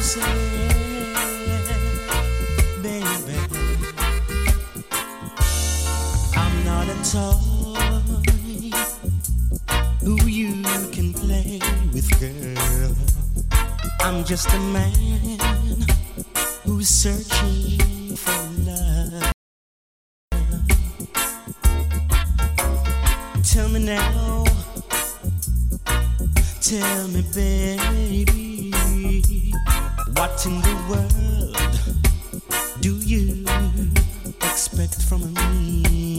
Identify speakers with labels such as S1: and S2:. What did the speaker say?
S1: baby, I'm not a toy who you can play with, girl. I'm just a man who's searching for love. Tell me now, tell me, baby, what in the world do you expect from me?